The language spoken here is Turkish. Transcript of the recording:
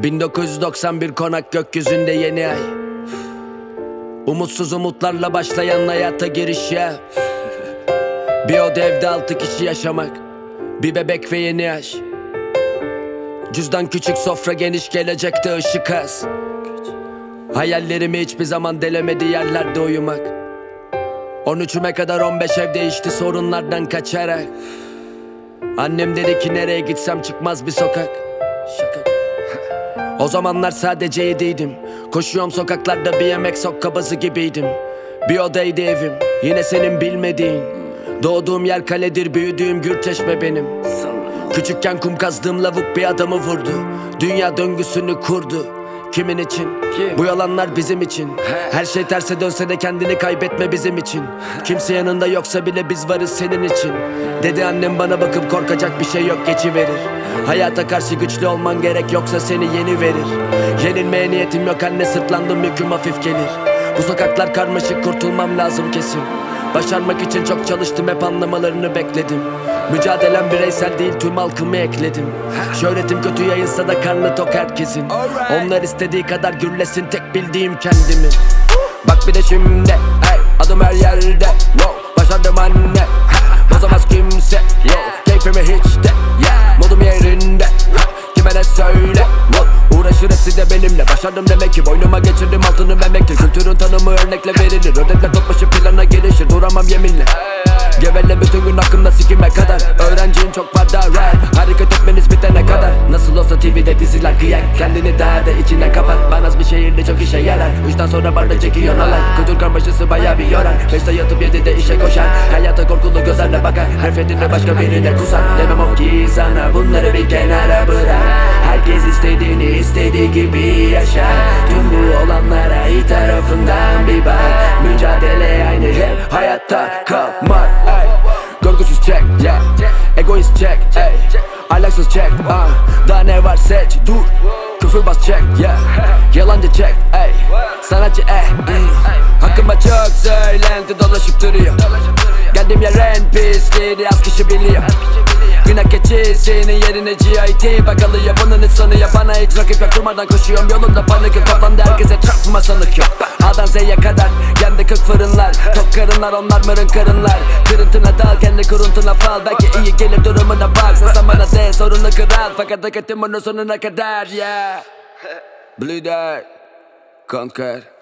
1991 Konak gökyüzünde yeni ay. Umutsuz umutlarla başlayan hayata giriş ya. Bir oda evde 6 kişi yaşamak, bir bebek ve yeni yaş. Cüzdan küçük, sofra geniş, gelecekte ışık az. Hayallerimi hiçbir zaman delemedi yerlerde uyumak. 13'üme kadar 15 ev değişti sorunlardan kaçarak. Annem dedi ki nereye gitsem çıkmaz bir sokak. O zamanlar sadece 7'ydim. Koşuyorum sokaklarda bir yemek sok kabızı gibiydim. Bir odaydı evim, yine senin bilmediğin. Doğduğum yer kaledir, büyüdüğüm Gürçeşme benim. Küçükken kum kazdığım lavuk bir adamı vurdu. Dünya döngüsünü kurdu. Kimin için? Bu yalanlar bizim için. Her şey terse dönse de kendini kaybetme bizim için. Kimse yanında yoksa bile biz varız senin için. Dedi annem bana bakıp korkacak bir şey yok, geçiverir. Hayata karşı güçlü olman gerek yoksa seni yeni verir. Yenilmeye niyetim yok anne, sırtlandım yüküm hafif gelir. Bu sokaklar karmaşık, kurtulmam lazım kesin. Başarmak için çok çalıştım, hep anlamalarını bekledim. Mücadelem bireysel değil, tüm halkımı ekledim. Şöhretim kötü yayılsa da karnı tok herkesin. Onlar istediği kadar gürlesin, tek bildiğim kendimi. Bak bir de şimdi, hey, adım her yerde, wow, başardım anne, bozamaz kimse, yo, keyfimi hiç de, yeah, modum yerinde, kime ne söyle, wow. Uğraşır hepsi de benimle, başardım demek ki boynuma geçirdim altını memektir. Kültürün tanımı örnekle verilir, ödekler topbaşı plana gelişir, duramam yeminle. Gevele bütün gün aklımda sikime kadar. Öğrenciyim çok var da rap, hareket etmeniz bitene kadar. Nasıl olsa TV'de diziler kıyak, kendini daha da içine kapat. Ben az bir şehirde çok işe yarar, 3'ten sonra barda çekiyor alay. Kültür karmaşası baya bir yorar, 5'te yatıp 7'de işe koşar. Hayata korkulu gözlerle bakar, her fethinde başka birine kusar. Demem o ki sana bunları bir kenara bırak. Herkes istediğini istediği gibi yaşar. Tüm bu olanlara iyi tarafından bir bak. Mücadele aynı hep hayatta kalmak. Görgüsüz check, yeah. Egoist check, ey. Ahlaksız check, daha ne var seç, dur. Küfür bas check, yeah. Yalancı check, ey. Sanatçı, hakkıma çok söylenti dolaşıp duruyor. Geldiğim yer en pisliği, az kişi biliyor. Günah keçi senin yerine GIT bakalıyor, bunun sanıyor. Bana hiç rakip yok, durmadan koşuyorum yolumda, panik yok. Toplandı herkes etrafıma sanık yok. A'dan Z'ye kadar yendi 40 fırınlar. Tok karınlar onlar mırın karınlar. Kırıntına dal kendi kuruntuna fal. Belki iyi gelir durumuna bak. Sen bana de sorunu kral, fakat hak ettim bunun sonuna kadar, yeah. Blue Day Conquer.